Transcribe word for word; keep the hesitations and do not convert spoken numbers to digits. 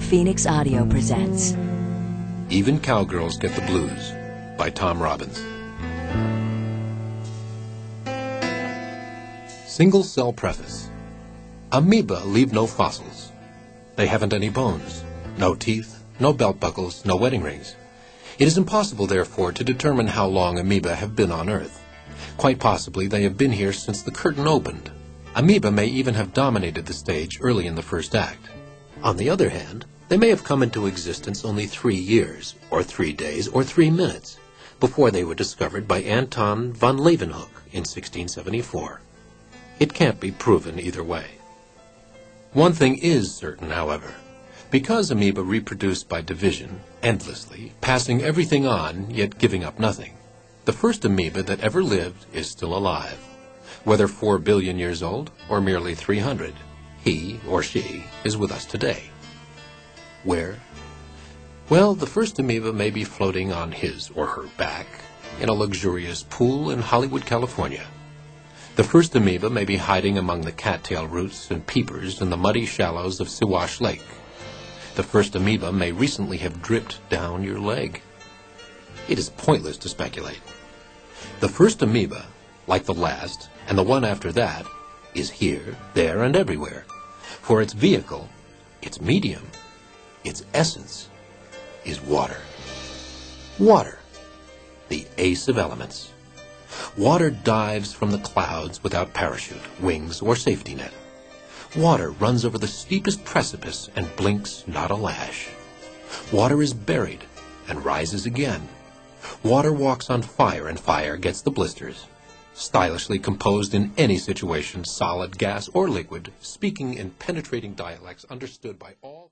Phoenix Audio presents Even Cowgirls Get the Blues by Tom Robbins. Single cell preface. Amoeba leave no fossils. They haven't any bones, no teeth, no belt buckles, no wedding rings. It is impossible, therefore, to determine how long amoeba have been on Earth. Quite possibly they have been here since the curtain opened. Amoeba may even have dominated the stage early in the first act. On the other hand, they may have come into existence only three years, or three days, or three minutes, before they were discovered by Anton von Leeuwenhoek in sixteen seventy-four. It can't be proven either way. One thing is certain, however. Because amoeba reproduce by division, endlessly, passing everything on, yet giving up nothing, the first amoeba that ever lived is still alive. Whether four billion years old, or merely three hundred, he, or she, is with us today. Where? Well, the first amoeba may be floating on his or her back in a luxurious pool in Hollywood, California. The first amoeba may be hiding among the cattail roots and peepers in the muddy shallows of Siwash Lake. The first amoeba may recently have dripped down your leg. It is pointless to speculate. The first amoeba, like the last and the one after that, is here, there, and everywhere. For its vehicle, its medium, its essence, is water. Water, the ace of elements. Water dives from the clouds without parachute, wings, or safety net. Water runs over the steepest precipice and blinks not a lash. Water is buried and rises again. Water walks on fire, and fire gets the blisters. Stylishly composed in any situation, solid, gas, or liquid, speaking in penetrating dialects understood by all.